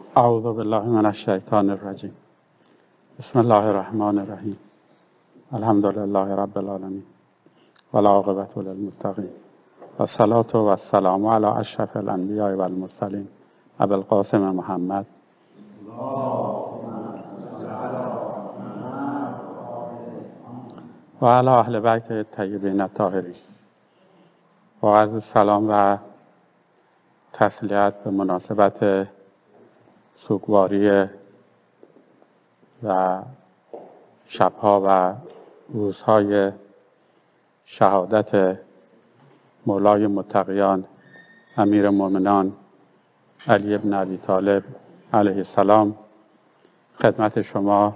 اعوذ بالله من الشیطان الرجیم. بسم الله الرحمن الرحیم. الحمد لله رب العالمین والعاقبة للمتقین والصلاة والسلام علی اشرف الانبیاء والمرسلین ابی القاسم محمد و علی اهل بیت الطیبین الطاهرین. با عرض سلام و تسلیت به مناسبت سوگواری و شبها و روزهای شهادت مولای متقیان امیر المؤمنین علی بن ابی طالب علیه السلام خدمت شما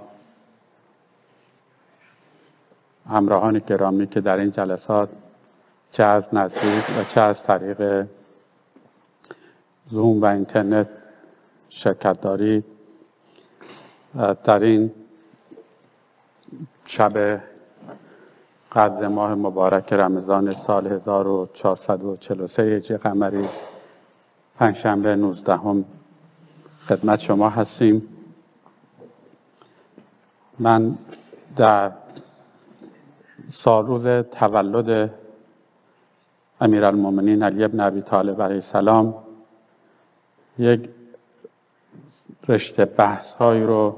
همراهان گرامی که در این جلسات چه از نزدیک و چه از طریق زوم و اینترنت شرکت دارید، در این شب قدر ماه مبارک رمضان سال 1443 هجری قمری پنجشنبه 19 خدمت شما هستیم. من در سالروز تولد امیرالمؤمنین علی بن ابی طالب علیه السلام یک رشته بحث‌هایی رو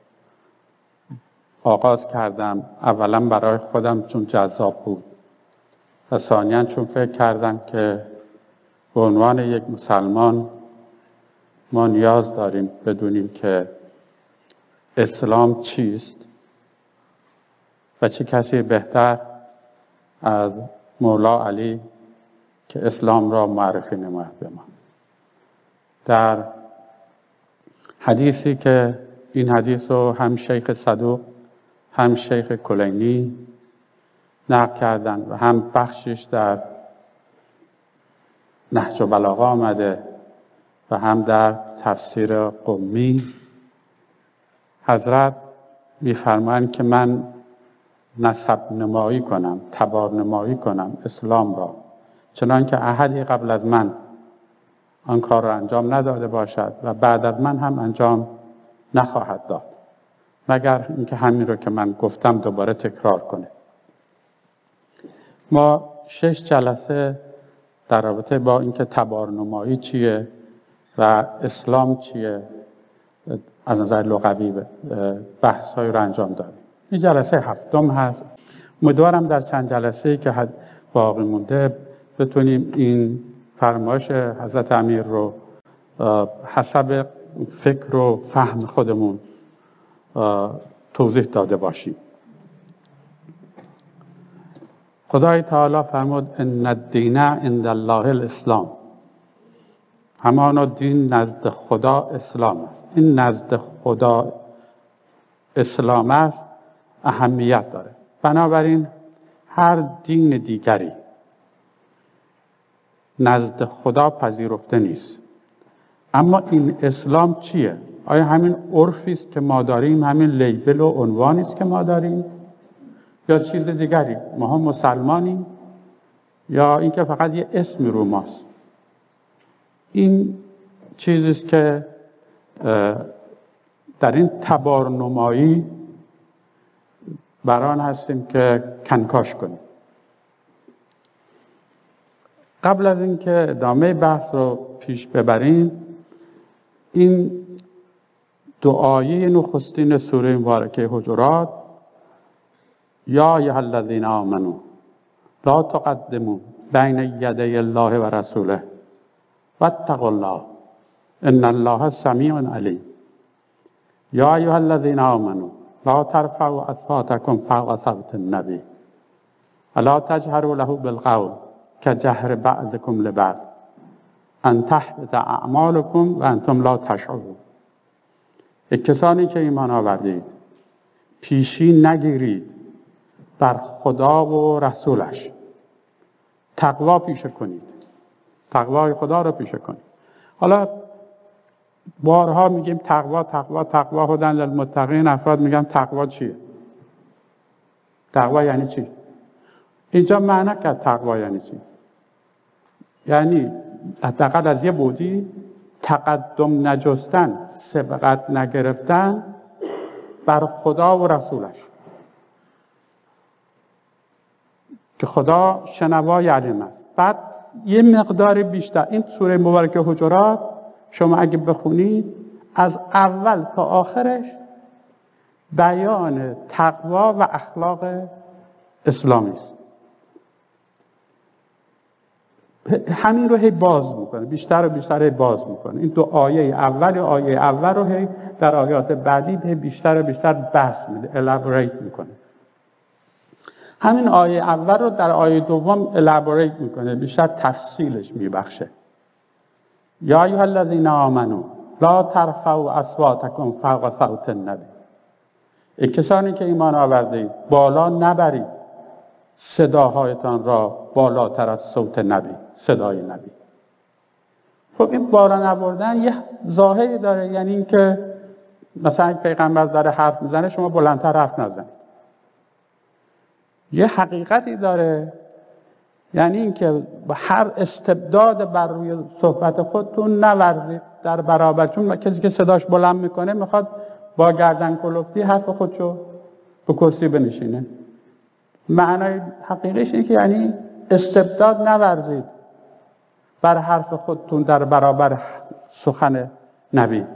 آغاز کردم. اولا برای خودم چون جذاب بود و ثانیاً چون فکر کردم که به عنوان یک مسلمان ما نیاز داریم بدونیم که اسلام چیست و چه کسی بهتر از مولا علی که اسلام را معرفی نماید به ما. در حدیثی که این حدیث رو هم شیخ صدوق هم شیخ کلینی نقل کردن و هم بخشش در نهج البلاغه آمده و هم در تفسیر قمی، حضرت می‌فرمایند که من نسب نمایی کنم، تبار نمایی کنم اسلام را، چنانکه احدی قبل از من آن کار را انجام نداده باشد و بعد از من هم انجام نخواهد داد، مگر اینکه همین رو که من گفتم دوباره تکرار کنه. ما 6 جلسه در رابطه با اینکه تبارنمایی چیه و اسلام چیه از نظر لغوی بحث‌های رو انجام دادیم. این جلسه 7 هست. امیدوارم در چند جلسه‌ای که باقی مونده بتونیم این فرمایش حضرت امیر رو حسب فکر و فهم خودمون توضیح داده باشیم. خدای تعالی فرمود ان الدین عند الله الاسلام، همانا دین نزد خدا اسلام است. این نزد خدا اسلام است اهمیت داره، بنابراین هر دین دیگری نزد خدا پذیرفته نیست. اما این اسلام چیه؟ آیا همین عرفی است که ما داریم، همین لیبل و عنوانی است که ما داریم، یا چیز دیگری؟ ما هم مسلمانیم یا اینکه فقط یه اسمی رو ماست؟ این چیزی است که در این تبارنمایی بران هستیم که کنکاش کنیم. قبل از اینکه ادامه بحث رو پیش ببریم، این دعایی نخستین سوره مبارکه حجرات، یا ایها الذین آمنوا لا تقدموا بین یدی الله و رسوله واتقوا الله ان الله سمیع علیم. یا ایها الذین آمنوا لا ترفعوا اصواتکم فوق صوت النبی ولا تجهروا له بالقول كجهر بعضكم لبعض ان تحبط اعمالكم وانتم لا تشعرون. کسانی که ایمان آوردید پیشی نگیرید بر خدا و رسولش، تقوا پیشه کنید، تقوای خدا را پیشه کنید. حالا بارها میگیم تقوا تقوا تقوا هدی للمتقین، افراد میگن تقوا چیه؟ تقوا یعنی چی؟ اینجا معنی کرد تقوا یعنی چی؟ یعنی حداقل از یه بودی تقدم نجستن، سبقت نگرفتن بر خدا و رسولش، که خدا شنوای علیم است. بعد یه مقدار بیشتر این سوره مبارکه حجرات شما اگه بخونید از اول تا آخرش بیان تقوا و اخلاق اسلامی است. همین رو هی باز میکنه، بیشتر و بیشتر هی باز میکنه. این دو آیه اول رو هی در آیات بعدی هی بیشتر و بیشتر بحث میده، الابریت میکنه. همین آیه اول رو در آیه دوم الابریت میکنه، بیشتر تفصیلش میبخشه. یا ایها الذین آمنوا لا ترفعوا اصواتکم فوق صوت النبی. ای کسانی که ایمان آورده اید بالا نبرید صداهایتان را بالاتر از صوت نبی، صدای نبی. خب این بالا نبردن یه ظاهری داره، یعنی این که مثلا پیغمبر داره حرف میزنه شما بلندتر حرف نزنید. یه حقیقتی داره، یعنی این که هر استبداد بر روی صحبت خودتون نورزید در برابر، چون کسی که صداش بلند میکنه میخواد با گردن کلفتی حرف خودشو به کرسی بنشینه. معنای حقیقیش اینه که یعنی استبداد نورزید بر حرف خودتون در برابر سخن نبی.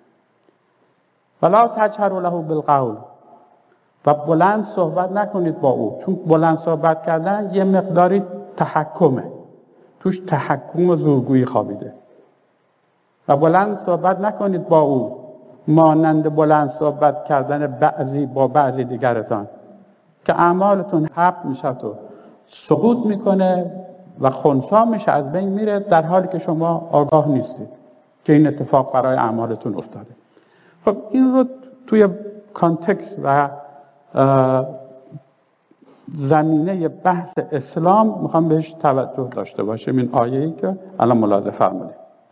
ولا تجهروا له بالقول، و بلند صحبت نکنید با او، چون بلند صحبت کردن یه مقداری تحکمه، توش تحکم و زورگویی خوابیده. و بلند صحبت نکنید با او مانند بلند صحبت کردن بعضی با بعضی دیگرتان، که اعمالتون حق میشه و سقوط میکنه و خنثی میشه، از بین میره، در حالی که شما آگاه نیستید که این اتفاق برای اعمالتون افتاده. خب این رو توی کانتکست و زمینه بحث اسلام میخوام بهش توجه داشته باشیم. این آیه‌ای که الان ملاحظه فرمودیم.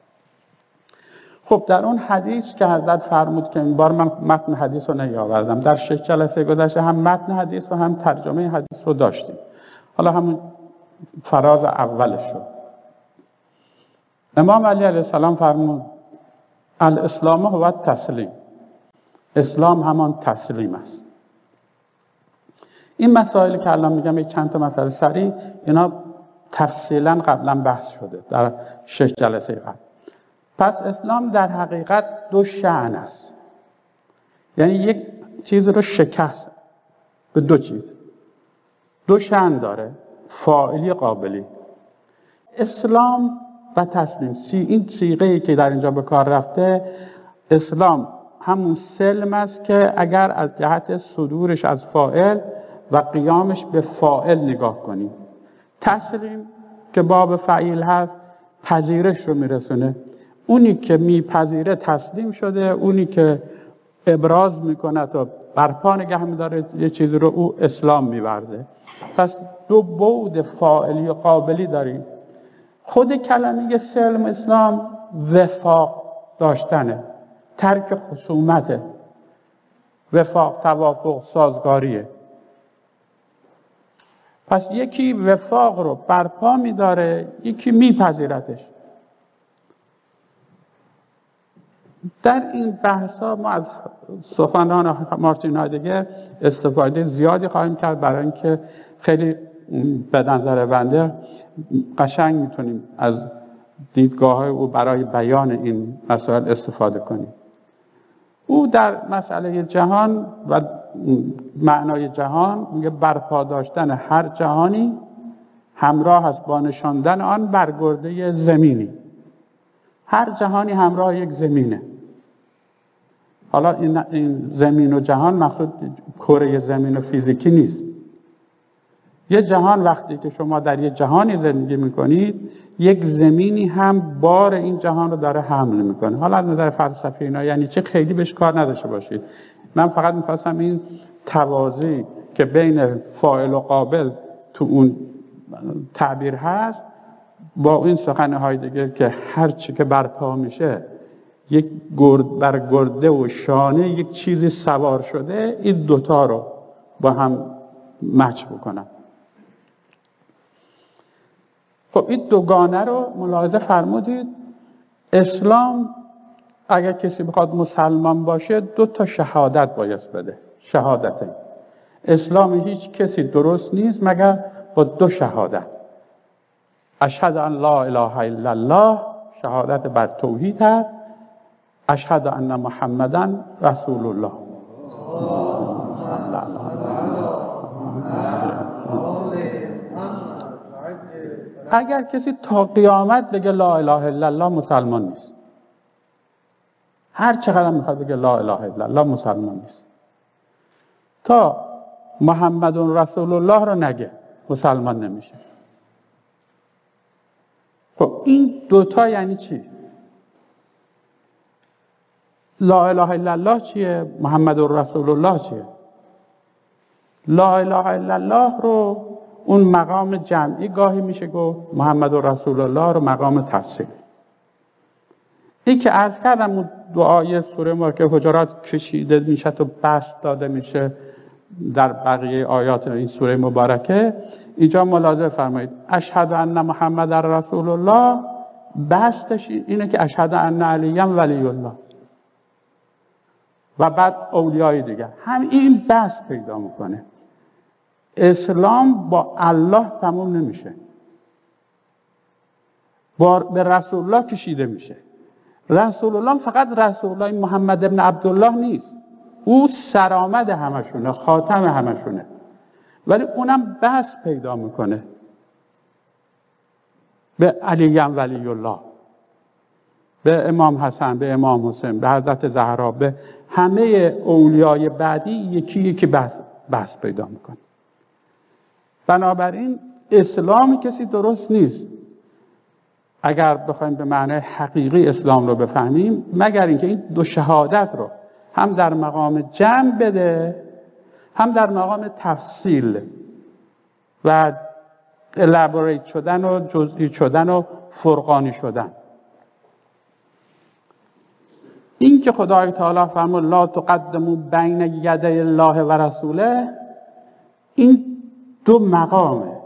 خب در اون حدیث که حضرت فرمود که این بار من متن حدیث رو نیاوردم، در 6 جلسه گذشته هم متن حدیث و هم ترجمه حدیث رو داشتیم. حالا همون فراز اولش رو امام علی علیه السلام فرمود الاسلام هو التسلیم، اسلام همان تسلیم است. این مسائلی که الان میگم یک چند تا مسئله سریع، اینا تفصیلا قبلا بحث شده در 6 جلسه قبل. پس اسلام در حقیقت دو شأن است، یعنی یک چیز رو شکست به دو چیز، دو شأن داره، فاعلی قابلی. اسلام و تسلیم، این صیغه‌ای که در اینجا به کار رفته، اسلام همون سلم است که اگر از جهت صدورش از فاعل و قیامش به فاعل نگاه کنیم. تسلیم که باب فعیل هست پذیرش رو میرسونه، اونی که میپذیره تسلیم شده، اونی که ابراز میکنه تا برپا نگه میداره یه چیزی رو او اسلام میورده. پس دو بعد فاعلی و قابلی داریم. خود کلمه سلم اسلام وفاق داشتنه، ترک خصومته، وفاق توافق سازگاریه. پس یکی وفاق رو برپا میداره، یکی میپذیرتش. در این بحثا ما از سخنان مارتین هایدگر استفاده زیادی خواهیم کرد، برای اینکه خیلی به نظر بنده قشنگ میتونیم از دیدگاه‌های او برای بیان این مسائل استفاده کنیم. او در مسئله جهان و معنای جهان میگه برپا داشتن هر جهانی همراه است با نشاندن آن بر گرده زمینی. هر جهانی همراه یک زمینه. حالا این زمین و جهان مقصود کره زمین و فیزیکی نیست. یه جهان وقتی که شما در یه جهانی زندگی میکنید، یک زمینی هم بار این جهان رو داره حمل میکنه. حالا از نظر فلسفی اینا یعنی چه خیلی بهش کار نداشته باشید. من فقط میخواستم این توازی که بین فاعل و قابل تو اون تعبیر هست با این سخن هایدگر که هر چی که برپا میشه یک بر گرده و شانه یک چیزی سوار شده، این دوتا رو با هم مچ بکنم. خب این دوگانه رو ملاحظه فرمودید. اسلام اگر کسی بخواد مسلمان باشه 2 شهادت باید بده. شهادتین. اسلام هیچ کسی درست نیست مگر با 2 شهادت. اشهد ان لا اله الا الله، شهادت بر توحید هست. اشهد ان محمدا رسول الله. اگر کسی تا قیامت بگه لا اله الا الله مسلمان نیست. هر چقدر میخواد بگه لا اله الا الله مسلمان نیست. تا محمد رسول الله رو نگه مسلمان نمیشه. خب این 2 یعنی چی؟ لا اله الا الله چیه؟ محمد رسول الله چیه؟ لا اله الا الله رو اون مقام جمعی گاهی میشه گفت، محمد رسول الله رو مقام تفصیلی. این که عرض کردم اون دعای سوره مبارکه حجرات کشیده میشه و بسط داده میشه در بقیه آیات این سوره مبارکه، اینجا ملاحظه فرمایید اشهد ان محمد رسول الله، بسطش اینه که اشهد ان علی ولی الله و بعد اولیای دیگر، هم این بسط پیدا میکنه. اسلام با الله تموم نمیشه، به رسول الله کشیده میشه. رسول الله فقط رسول الله محمد ابن عبدالله نیست، او سرآمد همشونه، خاتم همشونه، ولی اونم بس پیدا میکنه به علی ولی الله، به امام حسن، به امام حسین، به حضرت زهرا، به همه اولیای بعدی یکی یکی بس پیدا میکنه. بنابراین اسلام کسی درست نیست اگر بخوایم به معنی حقیقی اسلام رو بفهمیم، مگر اینکه این 2 شهادت رو هم در مقام جمع بده، هم در مقام تفصیل و الابوریت شدن و جزئی شدن و فرقانی شدن. این که خدای تعالی فرمود لا تقدموا بین یدی الله و رسوله، این 2 مقامه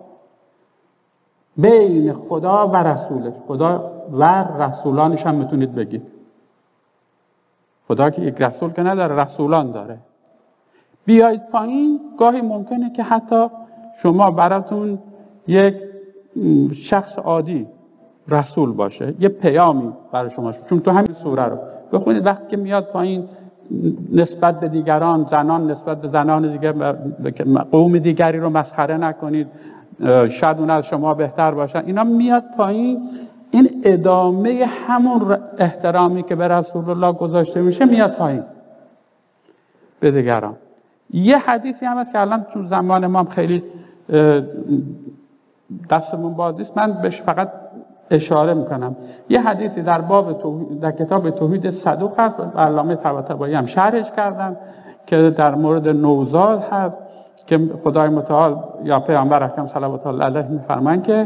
بین خدا و رسولش. خدا و رسولانش هم میتونید بگید. خدا که یک رسول که نداره، رسولان داره. بیایید پایین، گاهی ممکنه که حتی شما براتون یک شخص عادی رسول باشه، یه پیامی برای شما شد. چون تو همین سوره رو بخونید، وقتی که میاد پایین نسبت به دیگران، زنان نسبت به زنان دیگر، قوم دیگری رو مسخره نکنید، شاید اون از شما بهتر باشن، اینا میاد پایین. این ادامه همون احترامی که به رسول الله گذاشته میشه میاد پایین به دیگران. یه حدیثی هم هست که الان چون زمان ما خیلی دستمون بازیست، من بهش فقط اشاره میکنم. یه حدیثی در باب در کتاب توحید صدوق هست، علامه طباطبایی هم شرحش کردن، که در مورد نوزاد هست که خدای متعال یا پیامبر اکرم صلوات الله علیه میفرمایند که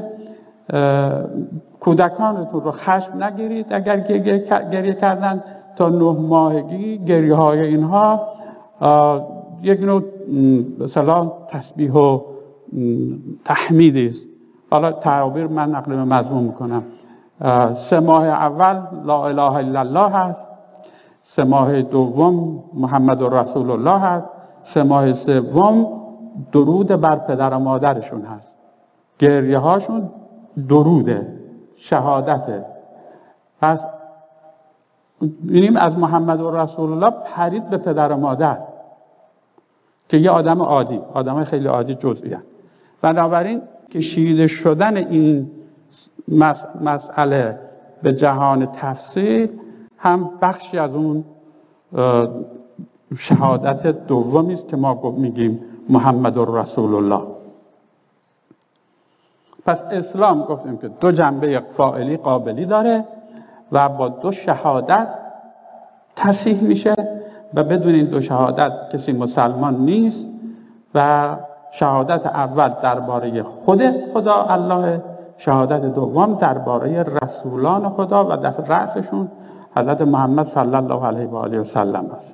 کودکانتون رو خشم نگیرید اگر گریه کردن، تا 9 ماهگی گریه های اینها یک نوع مثلا تسبیح و تحمیدی است. حالا تعبیر من نقل مضمون میکنم. 3 ماه اول لا اله الا الله هست، 3 ماه دوم محمد رسول الله هست، 3 ماه سوم درود بر پدر و مادرشون هست. گریه هاشون دروده، شهادته. پس ببینیم از محمد رسول الله پرید به پدر و مادر که یه آدم عادی، آدم خیلی عادی جزئی هست. بنابراین کشیده شدن این مسئله به جهان تفصیل هم بخشی از اون شهادت دومی است که ما میگیم محمد رسول الله. پس اسلام گفتیم که 2 جنبه فاعلی قابلی داره و با 2 شهادت تصحیح میشه و بدون این 2 شهادت کسی مسلمان نیست. و شهادت اول درباره خود خدا الله، شهادت دوم درباره رسولان خدا و در رأسشون حضرت محمد صلی الله علیه و آله و سلم است.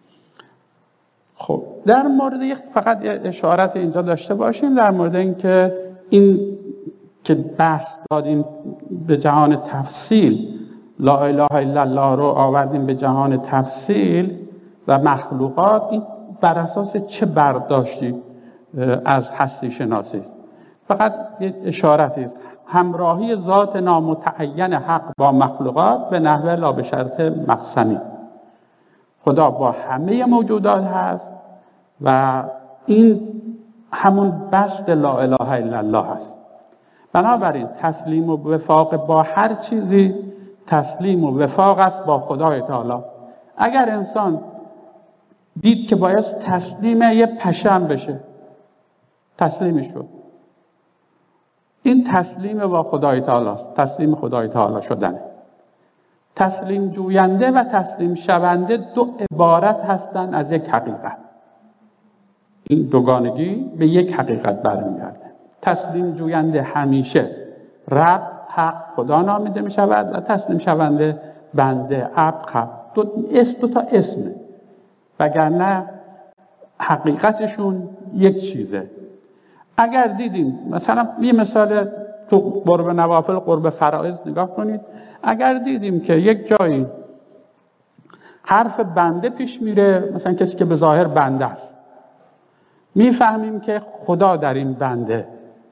خب در مورد فقط اشارت اینجا داشته باشیم در مورد این که بحث دادیم به جهان تفصیل لا اله الا الله رو آوردیم به جهان تفصیل و مخلوقات، این بر اساس چه برداشتی از هستی شناسی است؟ فقط یه اشارتی است. همراهی ذات نامتعین حق با مخلوقات به نحوه لا به شرط مقسمی. خدا با همه موجودات هست و این همون بسط لا اله الا الله هست. بنابراین تسلیم و وفاق با هر چیزی تسلیم و وفاق است با خدای تعالی. اگر انسان دید که باید تسلیم یه پشم بشه، تسلیمش شد، این تسلیم با خدای تعالی است. تسلیم خدای تعالی شدنه. تسلیم جوینده و تسلیم شونده دو عبارت هستند از یک حقیقت. این دوگانگی به یک حقیقت برمیگرده. تسلیم جوینده همیشه رب، حق، خدا نامیده می شود و تسلیم شونده بنده، عبد، خلق. دو تا اسمه، وگرنه حقیقتشون یک چیزه. اگر دیدیم مثلا یه مثال تو قرب نوافل، قرب فرائض نگاه کنید. اگر دیدیم که یک جایی حرف بنده پیش میره، مثلا کسی که به ظاهر بنده است، میفهمیم که خدا در این بنده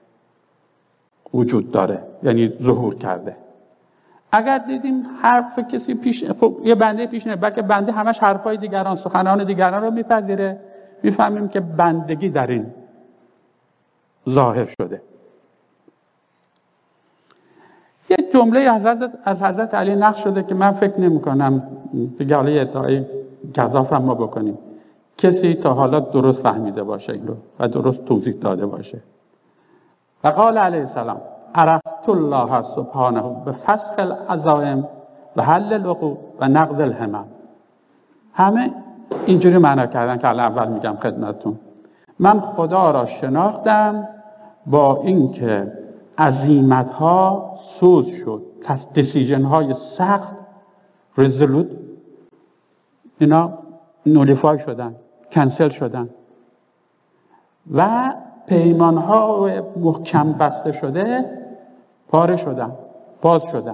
وجود داره، یعنی ظهور کرده. اگر دیدیم حرف کسی پیش، خب یه بنده پیش نمیره، بلکه بنده همش حرفای دیگران، سخنان دیگران رو میپذیره، میفهمیم که بندگی در این ظاهر شده. یه جمله از حضرت علی نقل شده که من فکر نمی کنم دیگه حالا یه ادعای گزاف هم ما بکنیم کسی تا حالا درست فهمیده باشه این رو و درست توضیح داده باشه. و قال علیه السلام: عرفت الله سبحانه به فسخ العزائم و حل العقود و نقض الهمم. همه اینجوری معنا کردن که اول میگم خدمتتون. من خدا را شناختم با اینکه عزیمت‌ها سوز شد، دیسیژن‌های سخت، رزولوت، اینا نولیفای شدن، کنسل شدن و پیمان‌ها محکم بسته شده پاره شدن، باز شدن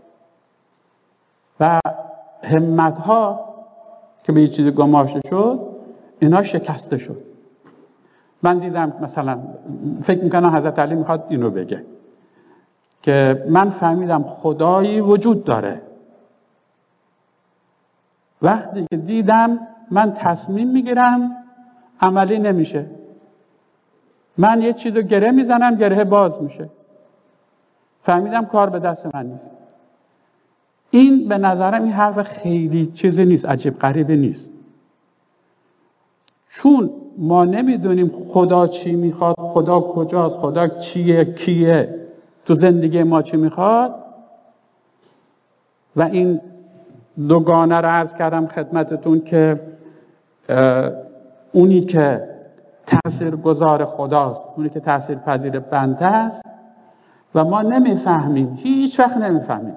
و همت‌ها که به یه چیزی گماشته شد اینا شکسته شد. من دیدم مثلا فکر میکنم حضرت علی میخواد اینو بگه که من فهمیدم خدایی وجود داره وقتی که دیدم من تصمیم میگیرم عملی نمیشه، من یه چیزو گره میزنم گره باز میشه، فهمیدم کار به دست من نیست. این به نظرم این حرف خیلی چیزی نیست، عجیب غریبی نیست، چون ما نمیدونیم خدا چی میخواد، خدا کجاست، خدا چیه، کیه، تو زندگی ما چی میخواد. و این دوگانه رو عرض کردم خدمتتون که اونی که تاثیرگذار خداست، اونی که تاثیرپذیر بنده است و ما نمیفهمیم، هیچ وقت نمیفهمیم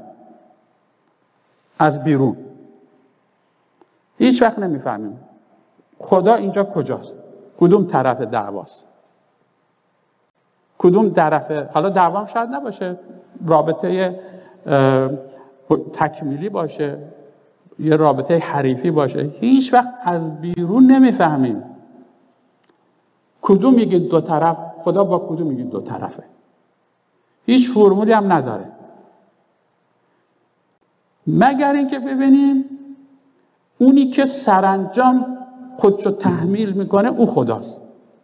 از بیرون، هیچ وقت نمیفهمیم خدا اینجا کجاست، کدوم طرف دعواست، کدوم طرف، حالا دعوام شاید نباشه، رابطه تکمیلی باشه، یه رابطه حریفی باشه، هیچ وقت از بیرون نمیفهمیم کدوم میگه دو طرف، خدا با کدوم میگه دو طرفه، هیچ فرمولی هم نداره، مگر اینکه ببینیم اونی که سرانجام خودشو تحمیل میکنه او خداست.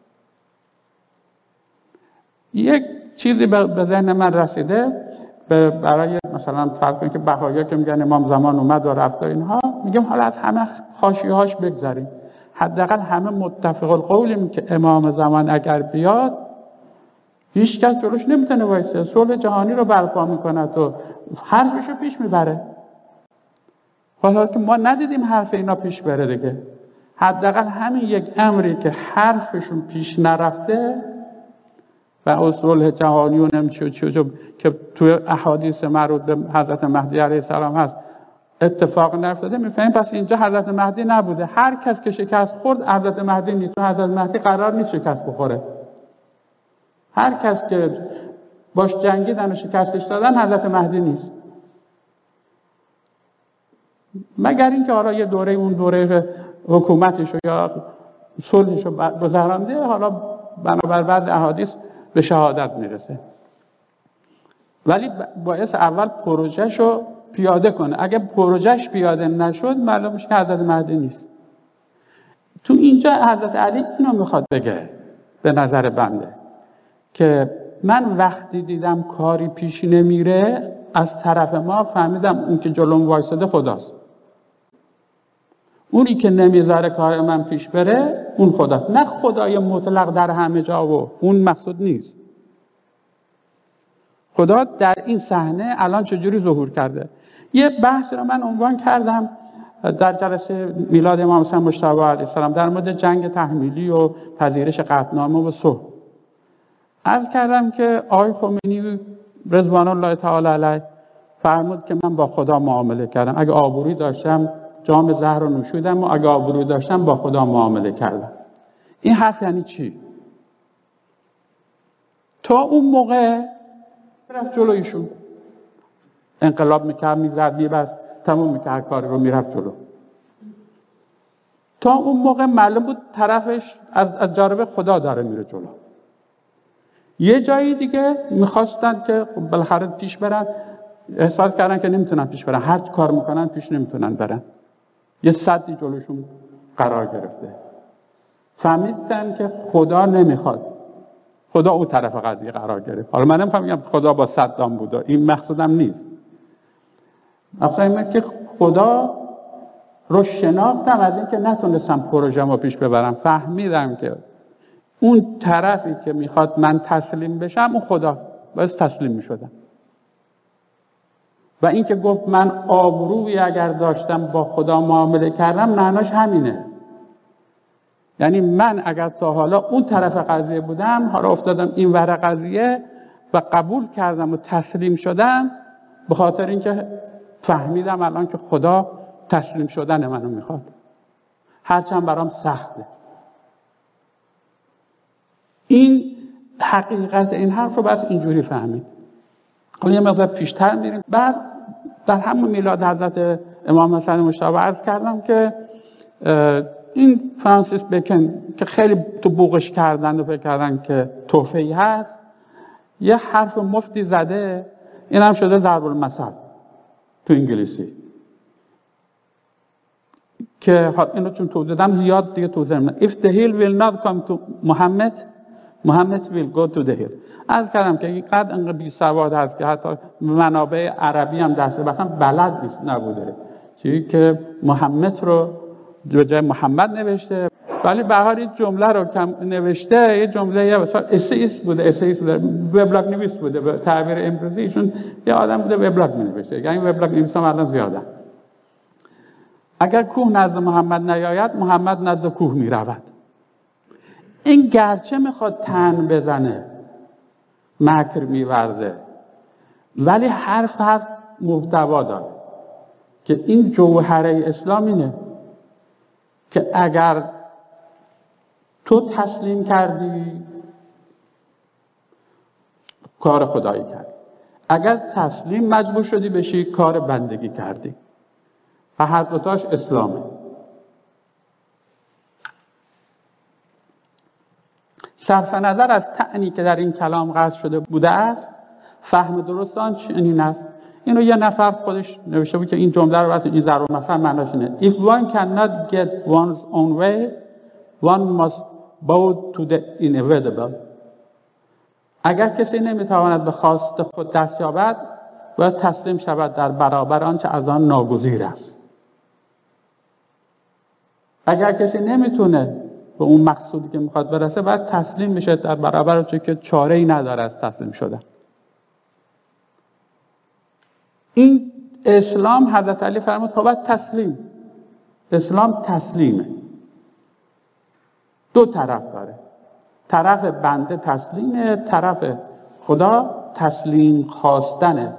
یک چیزی به ذهن من رسیده، برای مثلا فرض کنید که بهائی‌ها که میگن امام زمان اومد و رفت و اینها، میگم حالا از همه حاشیه‌هاش بگذاریم، حداقل همه متفق القولیم که امام زمان اگر بیاد هیچ کس جلوش نمیتونه وایسه، صلح جهانی رو برپا میکنه و حرفش رو پیش میبره. حالا که ما ندیدیم حرف اینا پیش بره دیگه، حداقل همین یک امری که حرفشون پیش نرفته و اصول جهانی و نمیشه که توی احادیث مربوط به حضرت مهدی علیه السلام هست اتفاق نیفتاده، میفهمیم پس اینجا حضرت مهدی نبوده. هر کس که شکست خورد حضرت مهدی نیست، چون حضرت مهدی قرار نیست شکست بخوره. هر کس که باش جنگیدن و شکستش دادن حضرت مهدی نیست. مگر اینکه حالا یه دوره اون دوره حکومتش یا صلحش رو گذرانده، حالا بنابر بعض احادیث به شهادت میرسه. ولی باعث اول پروژهش رو پیاده کنه. اگه پروژهش پیاده نشد معلوم میشه که حضرت مهدی نیست. تو اینجا حضرت علی اینو میخواد بگه به نظر بنده که من وقتی دیدم کاری پیش نمیره از طرف ما فهمیدم اون که جلوم وایساده خداست. اونی که نمیذاره کار من پیش بره اون خداست، نه خدای مطلق در همه جا و اون مقصود نیست. خدا در این صحنه الان چجوری ظهور کرده؟ یه بحث رو من عنوان کردم در جلسه میلاد امام حسین مجتبی علیه السلام در مورد جنگ تحمیلی و پذیرش قطعنامه و صلح. عرض کردم که آقای خمینی رضوان الله تعالی علیه فرمود که من با خدا معامله کردم، اگه آبرویی داشتم جام زهر رو نوشیدم و اگه آبرویی داشتم با خدا معامله کردم. این حرف یعنی چی؟ تا اون موقع رفت جلویشون، انقلاب میکرد، میزد، میبست، تموم میکرد کاری رو، میرفت جلو. تا اون موقع معلوم بود طرفش از جانب خدا داره میره جلو. یه جایی دیگه میخواستن که بالاخره پیش برن، احساس کردن که نمیتونن پیش برن، هر کار میکنن پیش نمیتونن برن، یه سدی جلوشون قرار گرفته. فهمیدن که خدا نمیخواد، خدا اون طرف قضیه قرار گرفت. حالا من نمیخوام بگم خدا با صدام بوده، این مقصودم نیست. مقصود اینه که خدا رو شناختم از این که نتونستم پروژه‌مو پیش ببرم، فهمیدم که اون طرفی که میخواد من تسلیم بشم اون خدا، باید تسلیم میشدم. و این که گفت من آبرویی اگر داشتم با خدا معامله کردم، معناش همینه. یعنی من اگر تا حالا اون طرف قضیه بودم، حالا افتادم این ور قضیه و قبول کردم و تسلیم شدم، به خاطر اینکه فهمیدم الان که خدا تسلیم شدن منو میخواد، هرچند برام سخته. این حقیقت این حرف رو بس اینجوری فهمید. حالا یه مقدار پیشتر میریم. بعد در همون میلاد حضرت امام حسین مجتبی عرض کردم که این فرانسیس بیکن که خیلی تو بوقش کردن و فکر کردن که تحفه‌ای هست، یه حرف مفتی زده، این هم شده ضرب المثل تو انگلیسی، که اینو چون توضیح دادم زیاد دیگه توضیح نمیدم. If the hill will not come to Muhammad will go to the hill. عرض کردم که اینقدر انقدر بی سواد هست که حتی منابع عربی هم درس مثلا بلد نیست، نبوده چیزی که محمد رو به جای محمد نوشته، ولی به هر حال این جمله رو کم نوشته، یه جمله مثلا اسئیست بوده، وبلاگ نویس بوده، به تعبیر امروزیشون یه آدم بوده وبلاگ نوشته، یعنی وبلاگ نویسا الان زیاده. اگر کوه نزد محمد نیاید، محمد نزد کوه می رود. این گرچه میخواد تن بزنه، مکر میورزه، ولی حرف محتوا داره که این جوهره اسلام اینه که اگر تو تسلیم کردی کار خدایی کردی، اگر تسلیم مجبور شدی بشی کار بندگی کردی. و هر دوتاش اسلامه. صرف نظر از طعنی که در این کلام قصد شده بوده است، فهم درست آن چنین است. اینو یه نفر خودش نوشته بود که این جمله رو واسه این ضرب مثلا معناش اینه: If one cannot get one's own way, one must bow to the inevitable. اگر کسی نمیتواند به خواست خود دست یابد، باید تسلیم شود در برابر آنچه از آن ناگزیر است. اگر کسی نمیتونه به اون مقصودی که میخواد برسه، باید تسلیم میشه در برابر آنچه که چاره‌ای نداره از تسلیم شدن. این اسلام، حضرت علی فرمود خب تسلیم. اسلام تسلیمه. دو طرف داره. طرف بنده تسلیمه، طرف خدا تسلیم خواستنه.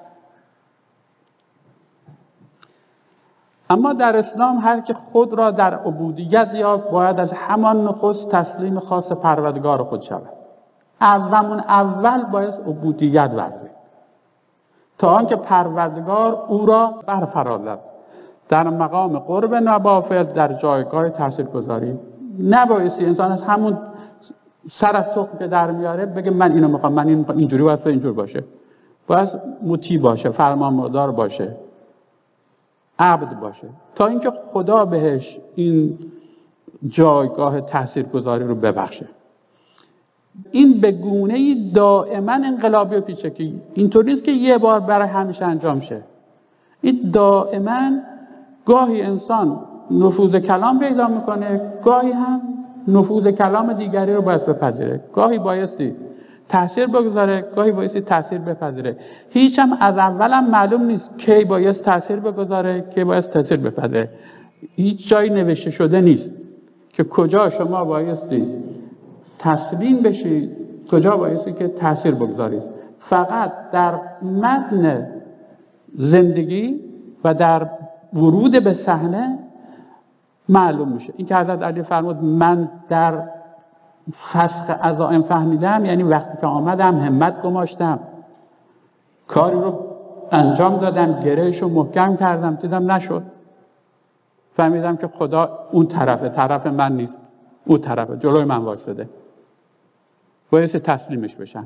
اما در اسلام هر که خود را در عبودیت یافت، باید از همان نخست تسلیم خاص پروردگار خود شود. اول باید عبودیت ورزید تا آنکه پروردگار او را برفرازد. در مقام قرب نوافل در جایگاه تاثیرگذاری. نبایستی انسان از همون سر از تخم که در میاره بگه من اینو میخوام، من اینو میخوام، اینجوری باید اینجور باشه. باید مطیع باشه، فرمانبردار باشه، عبد باشه، تا اینکه خدا بهش این جایگاه تاثیرگذاری رو ببخشه. این به گونه‌ای دائما انقلابی و پیچکی، اینطوری نیست که یه بار برای همیشه انجام شه. این دائما گاهی انسان نفوذ کلام پیدا میکنه، گاهی هم نفوذ کلام دیگری رو باید بپذیره. گاهی بایستی تأثیر بگذاره، گاهی بایستی تأثیر بپذیره. هیچ هم از اولم معلوم نیست کی بایست تأثیر بگذاره، کی بایست تأثیر بپذیره. هیچ جایی نوشته شده نیست که کجا شما بایستی تسلیم بشید، کجا بایستی که تأثیر بگذارید. فقط در متن زندگی و در ورود به صحنه معلوم میشه. این که حضرت علی فرمود من در فسخ عزائم فهمیدم، یعنی وقتی که آمدم همت گماشتم، کاری رو انجام دادم، گرهش رو محکم کردم، دیدم نشد، فهمیدم که خدا اون طرف من نیست، اون طرفه، جلوی من واسطه، باید تسلیمش بشن.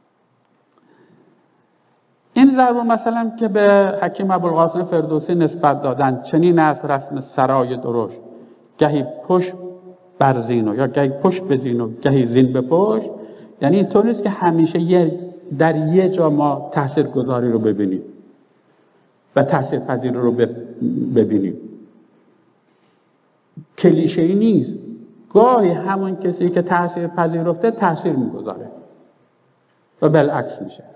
این ضرب مثلا که به حکیم ابوالقاسم فردوسی نسبت دادن، چنین از رسم سرای درشت، گهی پشت بر زینو یا گهی پشت به زینو گهی زین به پشت، یعنی اینطور نیست که همیشه در یه جا ما تاثیرگذاری رو ببینیم و تاثیرپذیری رو ببینیم. کلیشه‌ای نیست. گاهی همون کسی که تاثیر پذیرفته تاثیر میگذاره و بالعکس میشه.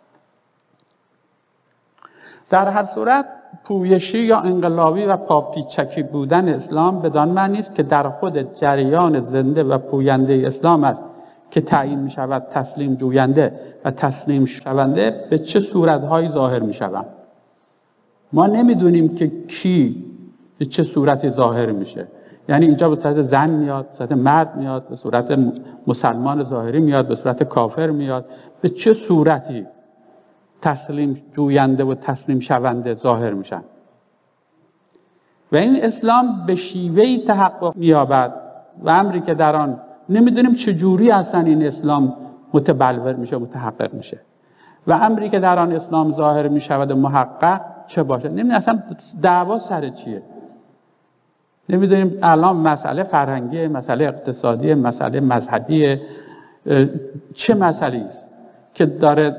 در هر صورت پویشی یا انقلابی و پاپیچکی بودن اسلام بدان معنی است که در خود جریان زنده و پوینده اسلام است که تعیین می شود تسلیم جوینده و تسلیم شونده به چه صورتهایی ظاهر می شوند. ما نمیدونیم که کی به چه صورتی ظاهر میشه. یعنی اینجا به صورت زن میاد، به صورت مرد میاد، به صورت مسلمان ظاهری میاد، به صورت کافر میاد، به چه صورتی تسلیم جوینده و تسلیم شونده ظاهر میشن. و این اسلام به شیوهی تحقق مییابد و امری که در آن نمیدونیم چجوری اصلا این اسلام متبلور میشه، متحقق میشه، و امری که در آن اسلام ظاهر میشود و محقق چه باشه. نمیدونیم اصلا دعوا سر چیه. نمیدونیم الان مسئله فرهنگی، مسئله اقتصادی، مسئله مذهبی، چه مسئله است که داره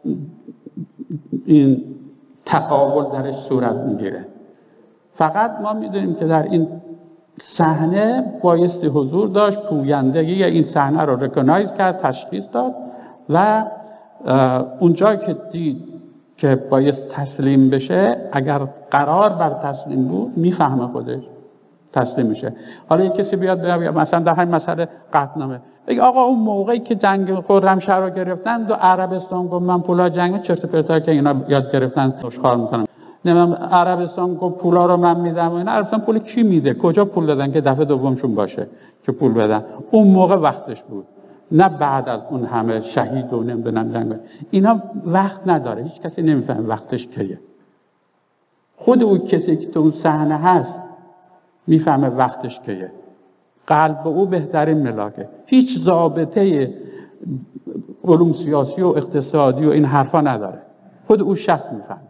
این تقابل درش صورت میگیره. فقط ما میدونیم که در این صحنه بایستی حضور داشت، پویندگی این صحنه رو رکگنایز کرد، تشخیص داد و اونجا که دید که بایست تسلیم بشه، اگر قرار بر تسلیم بود میفهمه خودش تسلیم میشه. حالا یک کسی بیاد مثلا در همین مسئله قطعنامه بگه آقا اون موقعی که جنگ خرمشهر رو گرفتن دو عربستان گفت من پولا جنگ چرت و پرتا که اینا یاد گرفتن نشخوار میکنم، نمیدونم عربستان گفت پولا رو من میدم و اینا. عربستان پول کی میده؟ کجا پول دادن که دفعه دومشون باشه که پول بدن؟ اون موقع وقتش بود، نه بعد از اون همه شهید و نمیدونم جنگ. اینا وقت نداره، هیچ کسی نمیفهمه وقتش کیه. خود اون کسی که تو اون صحنه هست میفهمه وقتش کیه. قلب او بهترین ملاکه. هیچ ضابطه علوم سیاسی و اقتصادی و این حرفا نداره، خود او شخص میفهمه.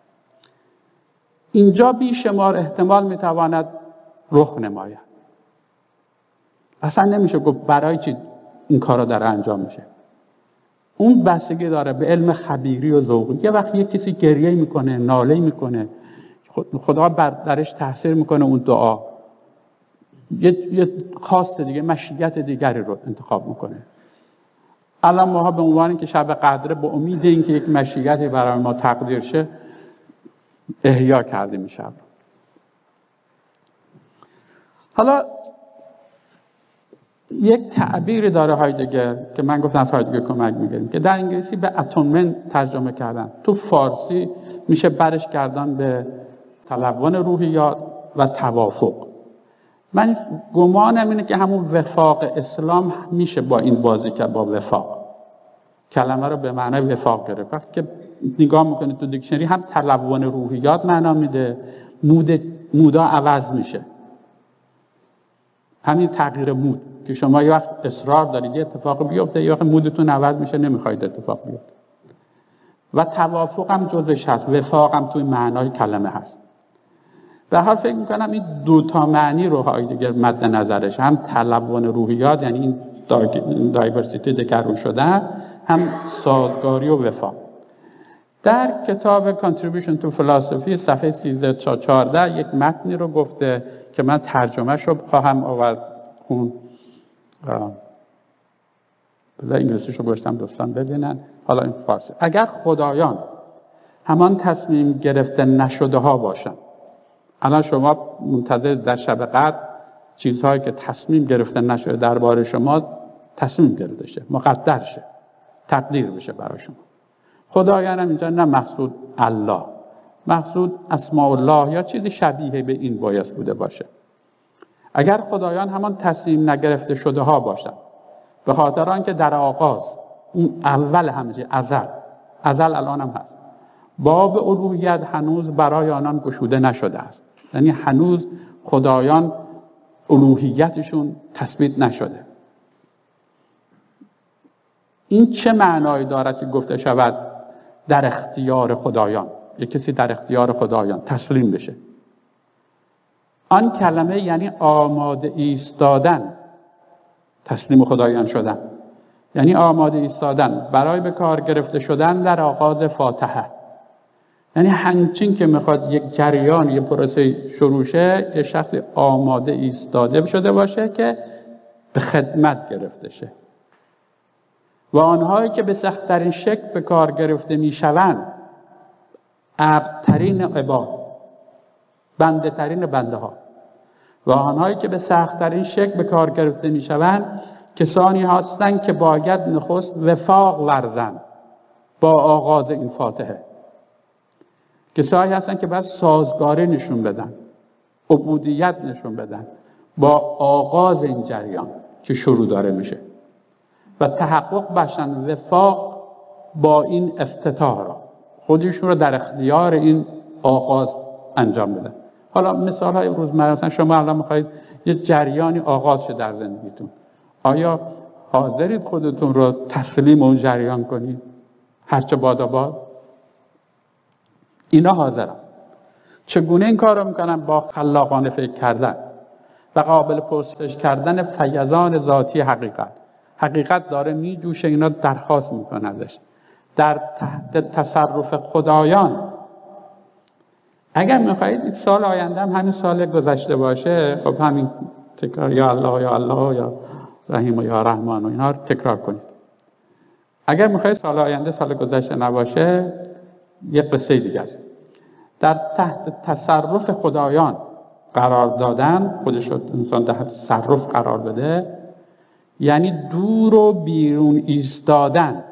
اینجا بیشمار احتمال میتواند رخ نماید. اصلا نمیشه گفت برای چی این کارا داره انجام میشه. اون بستگی داره به علم خبیری و ذوقی. یه وقت یک کسی گریه میکنه، ناله میکنه، خدا درش تاثیر میکنه، اون دعا یه خواست دیگه، مشیت دیگری رو انتخاب میکنه. الان ما به عنوان که شب قدر به امید اینکه یک مشیتی برای ما تقدیر شه احیا کردیم این شب. حالا یک تعبیری داره هایدگر که من گفتم از هایدگر کمک میگیریم که در انگلیسی به اتونمنت ترجمه کردن، تو فارسی میشه برش کردن به تلون روحیات و توافق. من گمانم اینه که همون وفاق اسلام میشه با این بازی که با وفاق کلمه رو به معنای وفاق گرفت. وقتی که نگاه میکنید تو دیکشنری هم تلون روحیات معنا میده، مود مودا عوض میشه. همین تغییر مود که شما یه وقت اصرار دارید یه اتفاق بیفته، یه وقت مودتون عوض میشه نمیخواید اتفاق بیفته. و توافق هم جزوش هست، وفاق هم توی معنای کلمه هست. به هر فکر میکنم این دوتا معنی رو هایدگر مد نظرش، هم تلون روحیات یعنی این دایورسیتی دگرگون شدن، هم سازگاری و وفاق. در کتاب Contribution to Philosophy صفحه 13-14 یک متنی رو گفته که من ترجمهش رو خواهم آورد خون. بذار انگلیسیش رو گوشتم دوستان ببینن. حالا این فارسی. اگر خدایان همان تصمیم گرفته نشده ها باشن، الان شما منتظر در شب قدر چیزهایی که تصمیم گرفته نشده درباره شما تصمیم گرفته شه، مقدر شه، تقدیر بشه برای شما. خدایان هم اینجا نه مقصود الله، مقصود اسماء الله یا چیزی شبیه به این باید بوده باشه. اگر خدایان همان تصمیم نگرفته شده ها باشن، به خاطر آنکه در آغاز اون اول همه ازل الان هم هست، باب الوهیت هنوز برای آنان گشوده نشده است، یعنی هنوز خدایان الوهیتشون تثبیت نشده. این چه معنایی دارد که گفته شود در اختیار خدایان؟ یک کسی در اختیار خدایان تسلیم بشه. آن کلمه یعنی آماده ایستادن، تسلیم خدایان شدن یعنی آماده ایستادن برای به کار گرفته شدن در آغاز فاتحه. یعنی همچین که میخواد یک جریان، یک پروسه شروع شه، یک شخص آماده ایستاده شده باشه که به خدمت گرفته شه. و آنهایی که به سخت‌ترین شکل به کار گرفته میشوند، عبدترین عباد، بنده ترین بنده ها، و آنهایی که به سخت‌ترین شکل به کار گرفته میشوند کسانی هستند که باید نخست وفاق ورزند با آغاز این فاتحه. کسانی هستند که باید سازگاری نشون بدن، عبودیت نشون بدن با آغاز این جریان که شروع داره میشه و تحقق بشن وفاق با این افتتاح را، خودشون رو در اختیار این آغاز انجام بدن. حالا مثال های روزمره، مثلا شما الان میخواید یه جریانی آغاز شه در زندگیتون، آیا حاضرید خودتون رو تسلیم اون جریان کنید؟ هرچه باد اینا حاضرم. چگونه این کار رو میکنن؟ با خلاقانه فکر کردن و قابل پرسش کردن فیضان ذاتی حقیقت داره میجوشه، اینا درخواست میکنن ازش در تحت تصرف خدایان. اگر میخواید سال آینده هم همین سال گذشته باشه، خب همین تکرار یا الله یا الله یا رحیم و یا رحمان و اینا رو تکرار کنید. اگر میخواید سال آینده سال گذشته نباشه، یه قصه دیگه است. در تحت تصرف خدایان قرار دادن، خودش رو انسان تحت تصرف قرار بده، یعنی دور و بیرون ایستادن،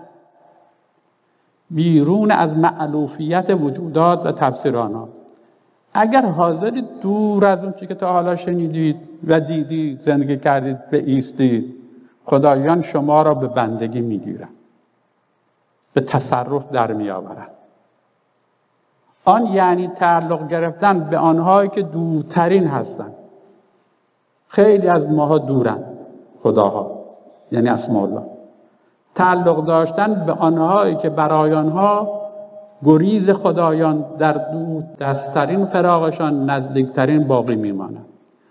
بیرون از مألوفیت وجودات و تفسیر آنها. اگر حاضرید دور از اون چی که تا حالا شنیدید و دیدید، زندگی کردید، به ایستید، خدایان شما را به بندگی میگیرن، به تصرف در میآورن. آن یعنی تعلق گرفتن به آنهایی که دورترین هستند. خیلی از ماها دورن خداها، یعنی اسماء الله. تعلق داشتن به آنهایی که برای آنها گریز خدایان در دور دستترین فراغشان نزدیکترین باقی میمانند.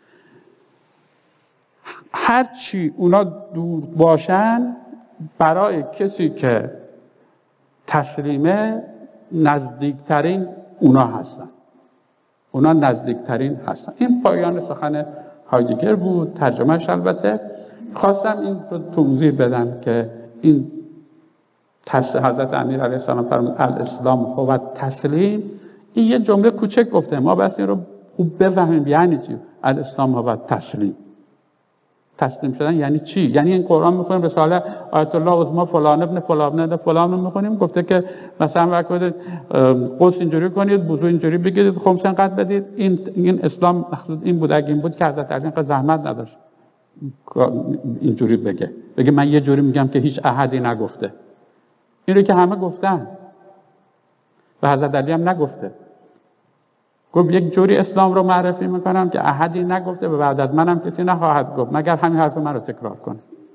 هرچی اونا دور باشن، برای کسی که تسلیمه نزدیکترین اونا هستن، اونا نزدیکترین هستن. این پایان سخن هایدگر بود، ترجمهش البته. خواستم این رو توضیح بدم که این حضرت امیر علیه السلام فرمود الاسلام هو تسلیم، این یه جمله کوچک گفته، ما بس این رو خوب بفهمیم یعنی چی. الاسلام هو تسلیم، تسلیم شدن یعنی چی؟ یعنی این قرآن میخونیم رساله آیت الله عظمی فلان ابن فلان میخونیم، گفته که مثلا وقتی قص اینجوری کنید، بوزو اینجوری بگیرید، خمس اینقدر بدید. این اسلام مقصود این بود. اگه این بود که حضرت علی اینقدر زحمت نداشت اینجوری بگه من یه جوری میگم که هیچ احدی نگفته. این رو که همه گفتن و حضرت علی هم نگفته. گفت یک جوری اسلام رو معرفی میکنم که احدی نگفته و بعد از منم کسی نخواهد گفت مگر همین حرف من رو تکرار کنه.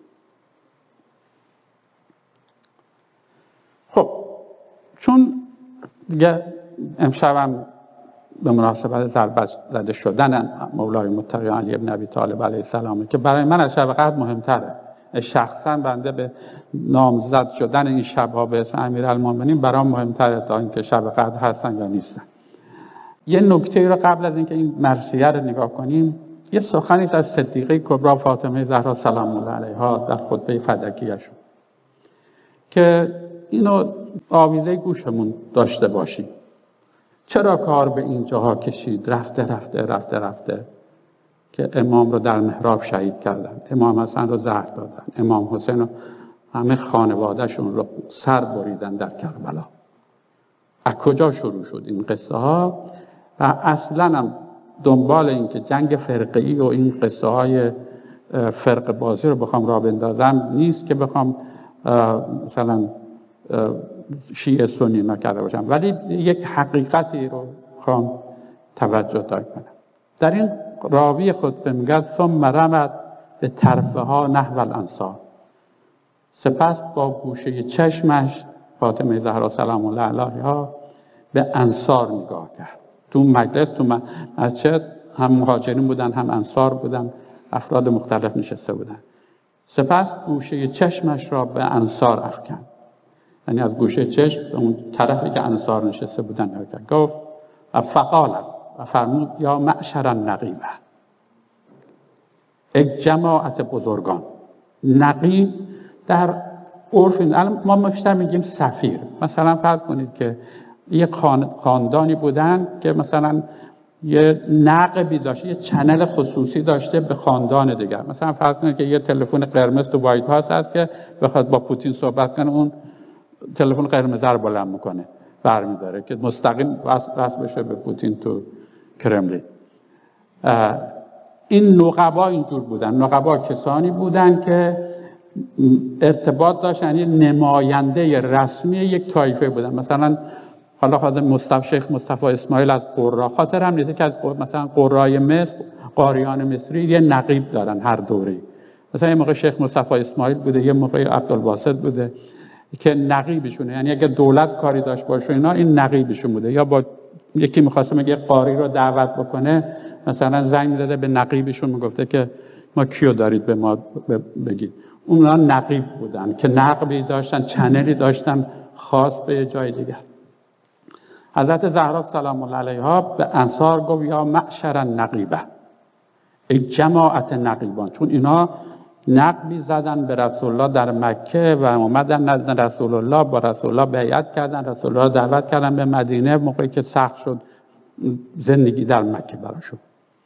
خب چون دیگه امشبم به مناسبت ضربت زده شدن مولای متقی علی ابن ابی طالب علیه السلام که برای من از شب قدر مهمتره، شخصا بنده به نامزد شدن این شبها به اسم امیرالمومنین برام مهمتره تا اینکه شب قدر هستن یا نیستن. یه نکته رو قبل از اینکه این مرثیه رو نگاه کنیم، یه سخنی است از صدیقه کبری فاطمه زهرا سلام الله علیها در خطبه فدکیه‌شون که اینو آویزه گوشمون داشته باشیم. چرا کار به این جاها کشید؟ رفته که امام رو در محراب شهید کردن، امام حسن رو زهر دادن، امام حسین رو همه خانوادهشون رو سر بریدن در کربلا. از کجا شروع شد این قصه ها؟ و اصلا هم دنبال این که جنگ فرقه‌ای و این قصه های فرق بازی رو بخوام راه بندازم نیست که بخوام مثلا شیعه سنی نکرده باشم، ولی یک حقیقتی رو خواهم توجه داشته کنم. در این راوی خطبه میگه ثم رمت به طرفه ها نحو الانصار، سپس با گوشه چشمش فاطمه زهرا سلام الله علیها به انصار نگاه کرد. تو مجلس تو مسجد هم مهاجرین بودن هم انصار بودن، افراد مختلف نشسته بودن. سپس گوشه چشمش را به انصار افکند، یعنی از گوشه چشم به اون طرفی که انصار نشسته بودن نگاه کرد. گفت فقال و فرمود یا معشر النقیبه، ای جماعت بزرگان. نقیب در عرف ما بیشتر میگیم سفیر. مثلا فرض کنید که یک خاندانی بودن که مثلا یه نقبی داشته، یه چنل خصوصی داشته به خاندان دیگر. مثلا فرض کنید که یه تلفن قرمز تو وایت هاوس هست که بخواد با پوتین صحبت کنه، اون تلفن قرمز رو بلند میکنه برمیداره که مستقیم وصل بشه به پوتین تو کرملین. این نقبا اینجور بودن. نقبا کسانی بودن که ارتباط داشتن، یعنی نماینده رسمی یک طایفه بودن. مثلا حالا خاطر شیخ مصطفی اسماعیل از قرا، خاطر هم نیست که از مثلا قرای مصر، قاریان مصری یه نقیب دارن هر دوره. مثلا یه موقع شیخ مصطفی اسماعیل بوده، یه موقع عبدالباسط بوده که نقیبشونه، یعنی اگه دولت کاری داشت باشه اینا، این نقیبشون بوده. یا با یکی می‌خواسته مگه قاری رو دعوت بکنه، مثلا زنگ می‌داده به نقیبشون، میگفته که ما کیو دارید به ما بگید. اونها نقیب بودن که نقبی داشتن، چنلی داشتن خاص به جای دیگر. حضرت زهرا سلام الله علیها به انصار گفت یا معشر النقیبه، ای جماعت نقیبان. چون اینا نقبی زدن به رسول الله در مکه و اومدن نزد رسول الله، با رسول الله بیعت کردن، رسول الله دعوت کردن به مدینه موقعی که سخت شد زندگی در مکه براشون.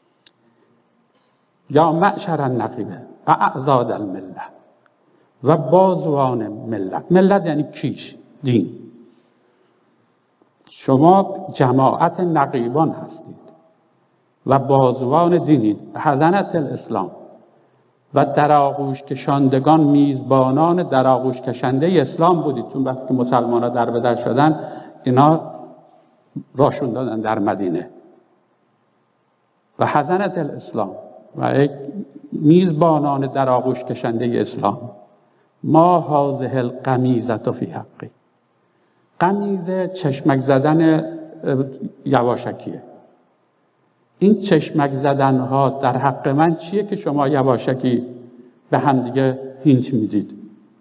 یا معشر النقیبه و اعضاد المله، و بازوان ملت. ملت یعنی کیش؟ دین. شما جماعت نقیبان هستید و بازوان دینید. حضنت الاسلام و در آغوش کشاندگان، میزبانان در آغوش کشنده اسلام بودید. چون وقتی که مسلمان ها در بدر شدن، اینا راشون دادن در مدینه. و حضنت الاسلام و میزبانان در آغوش کشنده اسلام. ما هذه القمیزة فی حقی. قمیزه چشمک زدن یواشکیه. این چشمک زدن ها در حق من چیه که شما یواشکی به هم دیگه هینچ میدید؟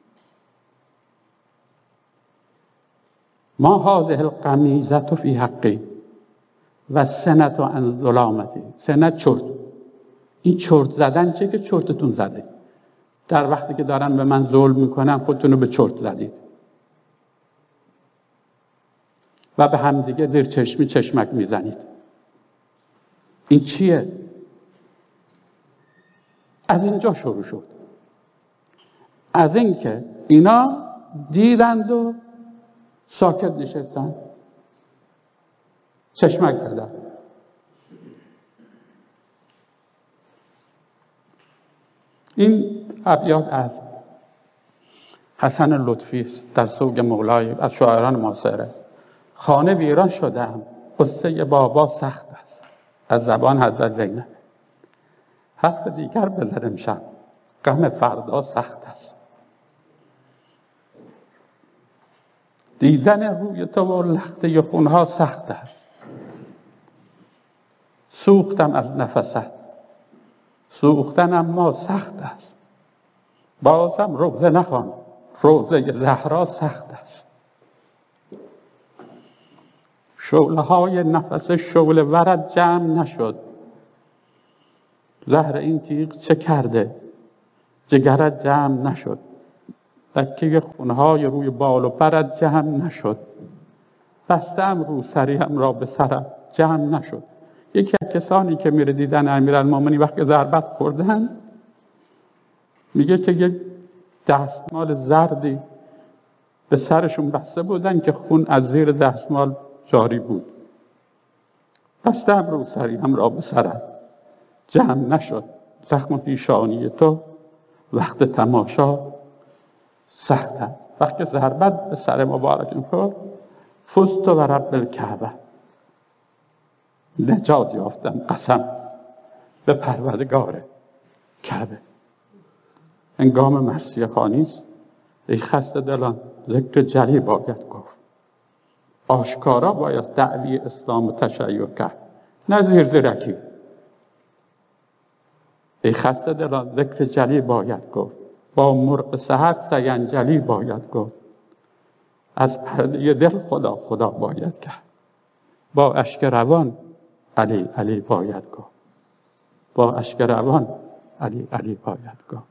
ما هذه القمیزة فی حقی و سنت عن ظلامتی. سنت چرت. این چرت زدن چیه که چرتتون زده؟ در وقتی که دارن به من ظلم میکنن خودتون رو به چرت زدید و به هم دیگه زیر چشمی چشمک میزنید. این چیه؟ از اینجا شروع شد. از این که اینا دیدند و ساکت نشستن، چشمک زدن. این ابیات از حسن لطفی در سوگ مولای، از شاعران معاصره. خانه ویران شدم قصه بابا سخت است. از زبان حضرت زینب. حرف دیگر بزن امشب، غم فردا سخت است. دیدن روی تو و لخته خونها سخت است. سوختم از نفست، سوختن اما سخت است. بازم روزه نخوان، روزه زهرا سخت است. شعله های نفس شعله ورد جمع نشد. زهر این تیغ چه کرده؟ جگرت جمع نشد. لکه خونهای روی بال و پرت جمع نشد. بستم روسریم را به سرت جمع نشد. یکی از کسانی که میره دیدن امیرالمومنین وقتی ضربت خوردن، میگه که یک دستمال زردی به سرشون بسته بودن که خون از زیر دستمال جاری بود. بستم روسریم را به سرت جمع نشد. زخم پیشانی تو وقت تماشا سخت است. وقتی ضربت به سر مبارکم خورد، فزت و رب الکعبه، نجات یافتم قسم به پروردگار کعبه. هنگام مرثیه خوانی است. ای خسته دلان ذکر جلی باید گفت. آشکارا باید دعوی اسلام و تشیع کرد، نه زیر زیرکی. ای خسته دلان ذکر جلی باید گفت. با مرغ سحر سینجلی باید گفت. از پرده دل خدا خدا باید کرد. با اشک روان علی علی باید گفت. با اشک روان علی علی باید گفت.